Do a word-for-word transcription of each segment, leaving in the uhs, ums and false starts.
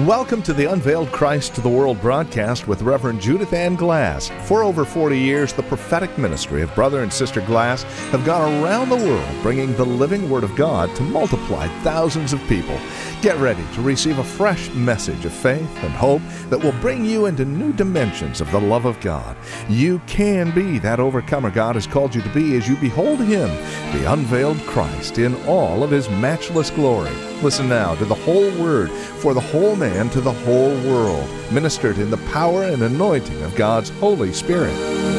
Welcome to the Unveiled Christ to the World broadcast with Reverend Judith Ann Glass. For over forty years, the prophetic ministry of Brother and Sister Glass have gone around the world bringing the living Word of God to multiply thousands of people. Get ready to receive a fresh message of faith and hope that will bring you into new dimensions of the love of God. You can be that overcomer God has called you to be as you behold Him, the unveiled Christ, in all of His matchless glory. Listen now to the whole Word for the whole man to the whole world, ministered in the power and anointing of God's Holy Spirit.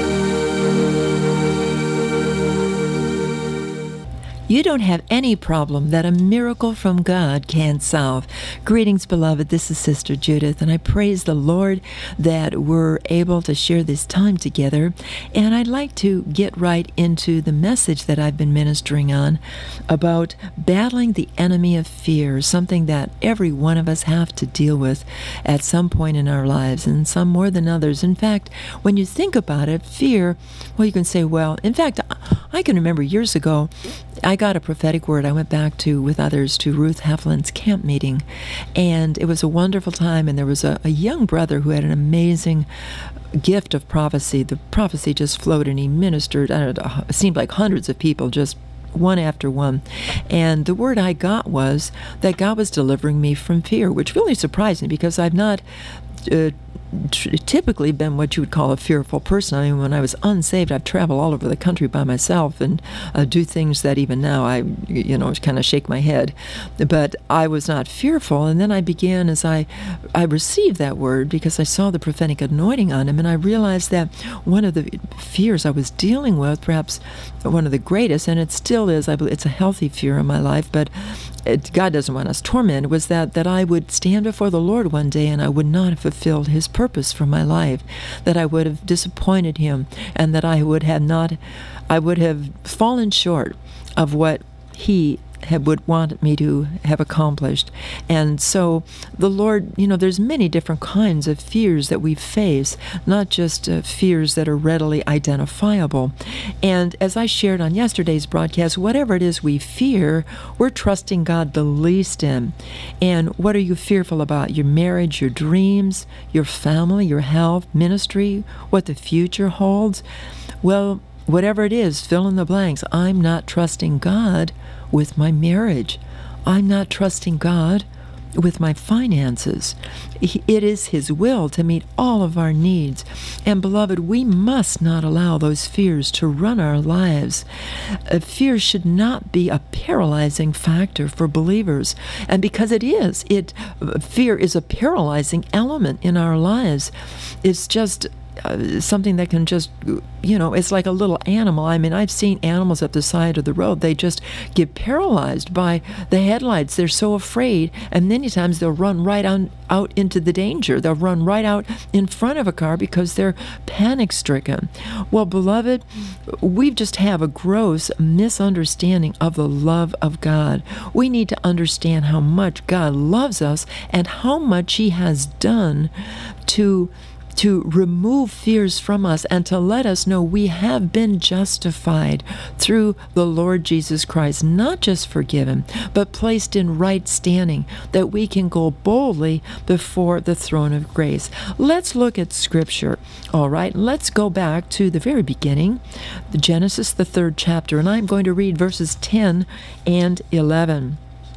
You don't have any problem that a miracle from God can't solve. Greetings, beloved. This is Sister Judith, and I praise the Lord that we're able to share this time together. And I'd like to get right into the message that I've been ministering on about battling the enemy of fear, something that every one of us have to deal with at some point in our lives, and some more than others. In fact, when you think about it, fear, well, you can say, well, in fact, I can remember years ago, I got a prophetic word. I went back to, with others, to Ruth Heflin's camp meeting, and it was a wonderful time, and there was a, a young brother who had an amazing gift of prophecy. The prophecy just flowed, and he ministered. I don't know, it seemed like hundreds of people, just one after one. And the word I got was that God was delivering me from fear, which really surprised me because I've not uh, t- typically been what you would call a fearful person. I mean, when I was unsaved, I'd travel all over the country by myself and uh, do things that even now I, you know, kind of shake my head. But I was not fearful. And then I began, as I, I received that word because I saw the prophetic anointing on him, and I realized that one of the fears I was dealing with, perhaps one of the greatest, and it still is, I believe it's a healthy fear in my life, but it, God doesn't want us tormented, was that, that I would stand before the Lord one day and I would not have fulfilled His purpose for my life, that I would have disappointed Him, and that I would have not, I would have fallen short of what He had, would want me to have accomplished. And so the Lord, you know, there's many different kinds of fears that we face, not just uh, fears that are readily identifiable. And as I shared on yesterday's broadcast, whatever it is we fear, we're trusting God the least in. And what are you fearful about? Your marriage, your dreams, your family, your health, ministry, what the future holds? Well, whatever it is, fill in the blanks. I'm not trusting God with my marriage. I'm not trusting God with my finances. It is His will to meet all of our needs. And beloved, we must not allow those fears to run our lives. Uh, fear should not be a paralyzing factor for believers. And because it is, it fear is a paralyzing element in our lives. It's just Uh, something that can just, you know, it's like a little animal. I mean, I've seen animals at the side of the road. They just get paralyzed by the headlights. They're so afraid, and many times they'll run right on, out into the danger. They'll run right out in front of a car because they're panic-stricken. Well, beloved, we just have a gross misunderstanding of the love of God. We need to understand how much God loves us and how much He has done to to remove fears from us and to let us know we have been justified through the Lord Jesus Christ, not just forgiven, but placed in right standing, that we can go boldly before the throne of grace. Let's look at Scripture, all right? Let's go back to the very beginning, the Genesis, the third chapter, and I'm going to read verses ten and eleven.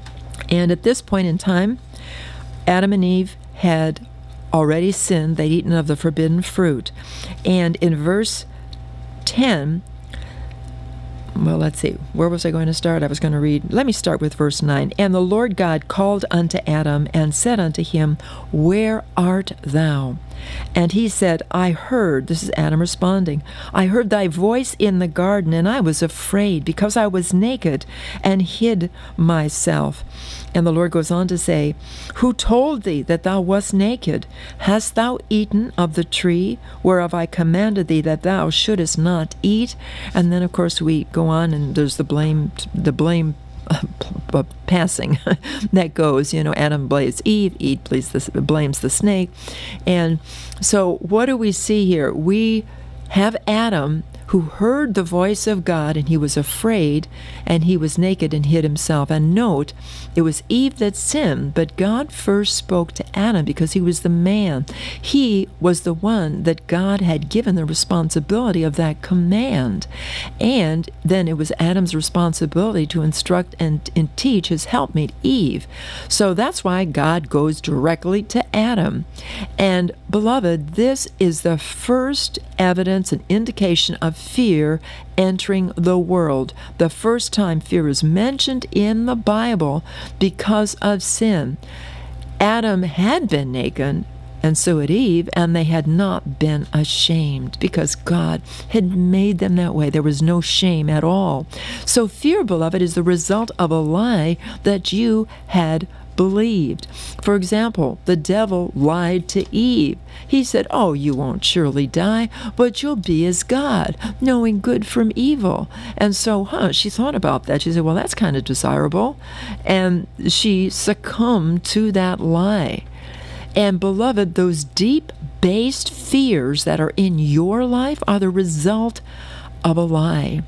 And at this point in time, Adam and Eve had already sinned. They'd eaten of the forbidden fruit. And in verse ten, well, let's see, where was I going to start? I was going to read, let me start with verse nine. And the Lord God called unto Adam and said unto him, Where art thou? And he said, I heard, this is Adam responding, I heard thy voice in the garden, and I was afraid, because I was naked, and hid myself. And the Lord goes on to say, Who told thee that thou wast naked? Hast thou eaten of the tree whereof I commanded thee that thou shouldest not eat? And then, of course, we go on, and there's the blame, the blame uh, passing that goes, you know, Adam blames Eve, Eve blames the, blames the snake. And so what do we see here? We have Adam who heard the voice of God, and he was afraid, and he was naked and hid himself. And note, it was Eve that sinned, but God first spoke to Adam because he was the man. He was the one that God had given the responsibility of that command. And then it was Adam's responsibility to instruct and, and teach his helpmate Eve. So that's why God goes directly to Adam. And beloved, this is the first evidence and indication of fear entering the world. The first time fear is mentioned in the Bible because of sin. Adam had been naked, and so had Eve, and they had not been ashamed because God had made them that way. There was no shame at all. So fear, beloved, is the result of a lie that you had believed. For example, the devil lied to Eve. He said, "Oh, you won't surely die, but you'll be as God, knowing good from evil." And so, huh, she thought about that. She said, well, that's kind of desirable. And she succumbed to that lie. And beloved, those deep-based fears that are in your life are the result of a lie.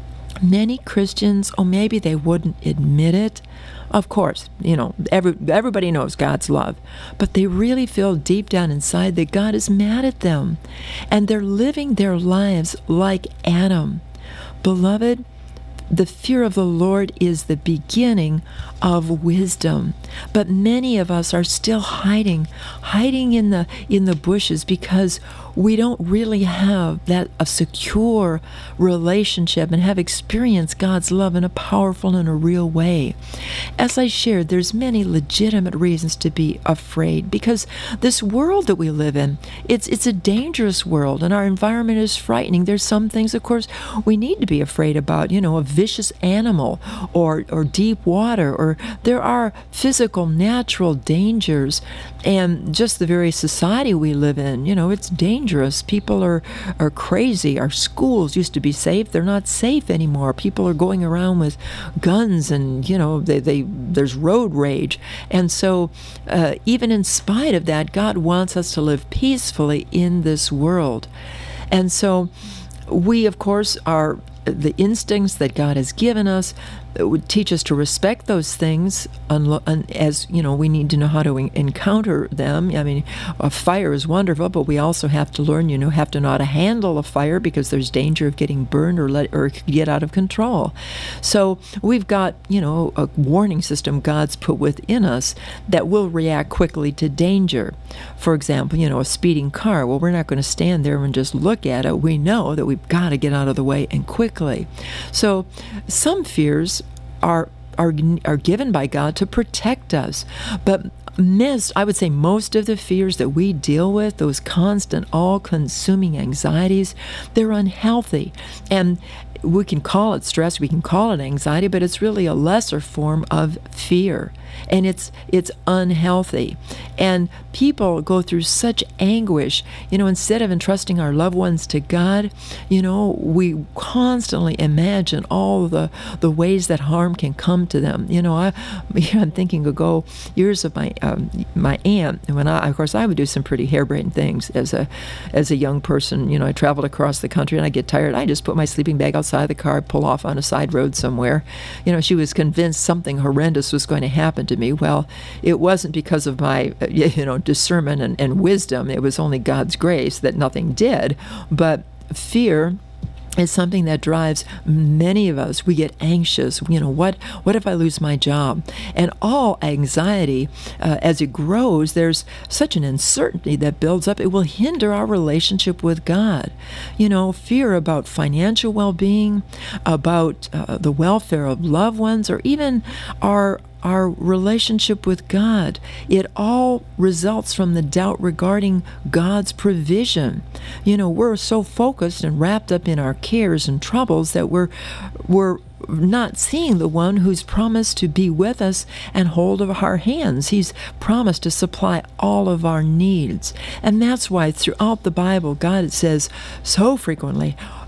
Many Christians, or maybe they wouldn't admit it. Of course, you know, every, everybody knows God's love, but they really feel deep down inside that God is mad at them, and they're living their lives like Adam. Beloved, the fear of the Lord is the beginning of wisdom. But many of us are still hiding, hiding in the in the bushes because we don't really have that a secure relationship and have experienced God's love in a powerful and a real way. As I shared, there's many legitimate reasons to be afraid because this world that we live in, it's it's a dangerous world and our environment is frightening. There's some things, of course, we need to be afraid about, you know, a vicious animal or or deep water, or there are physical, natural dangers, and just the very society we live in, you know, it's dangerous. People are, are crazy. Our schools used to be safe. They're not safe anymore. People are going around with guns and, you know, they, they there's road rage. And so uh, even in spite of that, God wants us to live peacefully in this world. And so we, of course, are the instincts that God has given us that would teach us to respect those things, unlo- un- as, you know, we need to know how to en- encounter them. I mean, a fire is wonderful, but we also have to learn, you know, have to know how to handle a fire because there's danger of getting burned or let or it could get out of control. So we've got, you know, a warning system God's put within us that will react quickly to danger. For example, you know, a speeding car. Well, we're not going to stand there and just look at it. We know that we've got to get out of the way and quickly. So some fears are are are given by God to protect us. But most, I would say most of the fears that we deal with, those constant, all-consuming anxieties, they're unhealthy. And we can call it stress, we can call it anxiety, but it's really a lesser form of fear. And it's it's unhealthy. And people go through such anguish. You know, instead of entrusting our loved ones to God, you know, we constantly imagine all the the ways that harm can come to them. You know, I, I'm thinking ago years of my um, my aunt, and when I, of course, I would do some pretty harebrained things as a as a young person. You know, I traveled across the country, and I get tired. I just put my sleeping bag outside the car, pull off on a side road somewhere. You know, she was convinced something horrendous was going to happen to me. Well, it wasn't because of my, you know, discernment and, and wisdom. It was only God's grace that nothing did. But fear is something that drives many of us. We get anxious. You know, what what if I lose my job? And all anxiety, uh, as it grows, there's such an uncertainty that builds up. It will hinder our relationship with God. You know, fear about financial well-being, about uh, the welfare of loved ones, or even our our relationship with God. It all results from the doubt regarding God's provision. You know, we're so focused and wrapped up in our cares and troubles that we're we're not seeing the one who's promised to be with us and hold of our hands. He's promised to supply all of our needs. And that's why throughout the Bible, God says so frequently,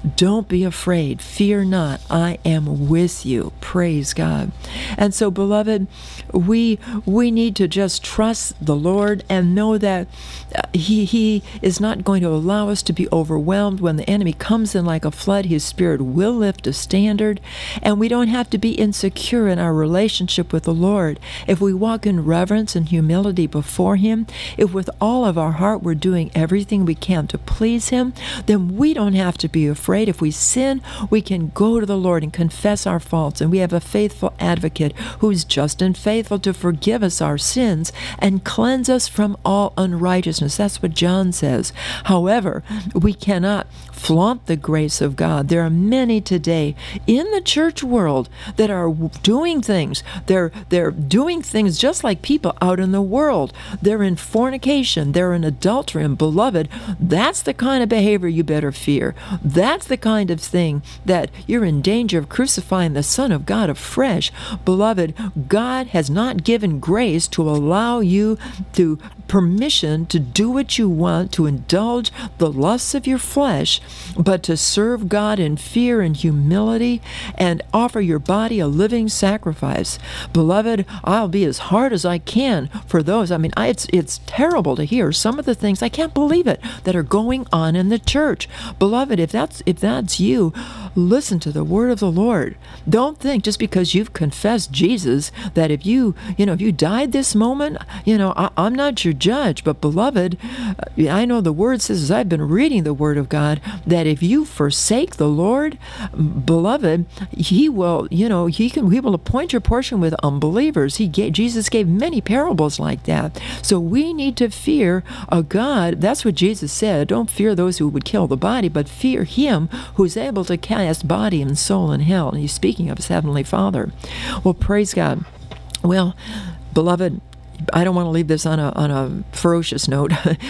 Don't be afraid. Fear not. I am with you. Praise God. And so, beloved, we we need to just trust the Lord and know that he, he is not going to allow us to be overwhelmed. When the enemy comes in like a flood, his Spirit will lift a standard. And we don't have to be insecure in our relationship with the Lord. If we walk in reverence and humility before him, if with all of our heart we're doing everything we can to please him, then we don't have to be afraid. If we sin, we can go to the Lord and confess our faults. And we have a faithful advocate who's just and faithful to forgive us our sins and cleanse us from all unrighteousness. That's what John says. However, we cannot flaunt the grace of God. There are many today in the church world that are doing things. They're they're doing things just like people out in the world. They're in fornication. They're in adultery. And beloved, that's the kind of behavior you better fear. That's the kind of thing that you're in danger of crucifying the Son of God afresh. Beloved, God has not given grace to allow you to permission to do what you want, to indulge the lusts of your flesh, but to serve God in fear and humility and offer your body a living sacrifice. Beloved, I'll be as hard as I can for those. I mean, I, it's it's terrible to hear some of the things, I can't believe it, that are going on in the church. Beloved, if that's if that's you, listen to the word of the Lord. Don't think just because you've confessed Jesus that if you, you know, if you died this moment, you know, I, I'm not your judge. But beloved, I know the word says, as I've been reading the word of God, that if you forsake the Lord, beloved, he will, you know, he can, he will appoint your portion with unbelievers. He gave, Jesus gave many parables like that. So we need to fear a God. That's what Jesus said. Don't fear those who would kill the body, but fear him who's able to cast body and soul in hell. And he's speaking of his heavenly Father. Well, praise God. Well, beloved, I don't want to leave this on a on a ferocious note.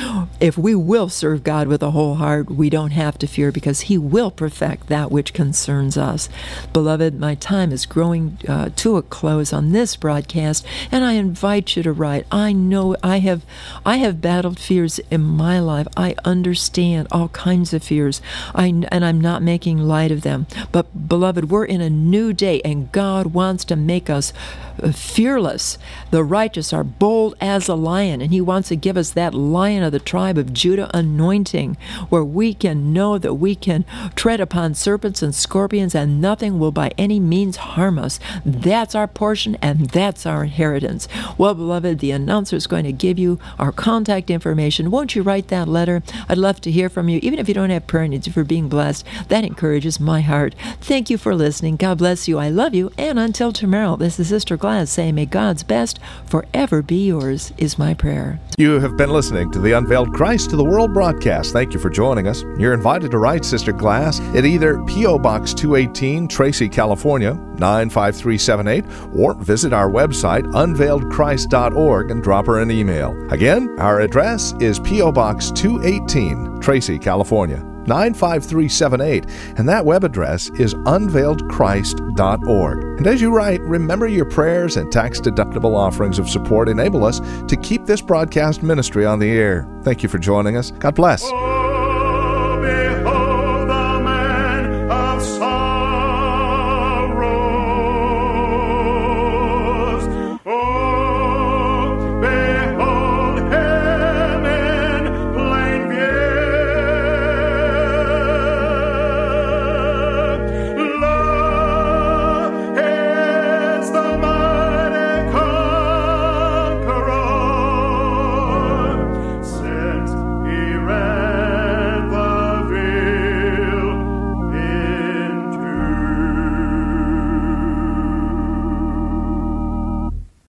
If we will serve God with a whole heart, we don't have to fear, because he will perfect that which concerns us. Beloved, my time is growing uh, to a close on this broadcast, and I invite you to write. I know I have I have battled fears in my life. I understand all kinds of fears, I, and I'm not making light of them. But beloved, we're in a new day, and God wants to make us fearless. The righteous are bold as a lion, and he wants to give us that Lion of the tribe of Judah anointing, where we can know that we can tread upon serpents and scorpions and nothing will by any means harm us. That's our portion, and that's our inheritance. Well, beloved, the announcer is going to give you our contact information. Won't you write that letter? I'd love to hear from you, even if you don't have prayer needs. If you're being blessed, that encourages my heart. Thank you for listening. God bless you. I love you. And until tomorrow, this is Sister Glass saying, may God's best forever be yours, is my prayer. You have been listening to the Unveiled Christ to the World broadcast. Thank you for joining us. You're invited to write Sister Glass at either P O. Box two eighteen, Tracy, California, nine five three seven eight, or visit our website, unveiled christ dot org, and drop her an email. Again, our address is P O. Box two eighteen, Tracy, California, nine five three seven eight, and that web address is unveiled christ dot org. And as you write, remember your prayers and tax-deductible offerings of support enable us to keep this broadcast ministry on the air. Thank you for joining us. God bless.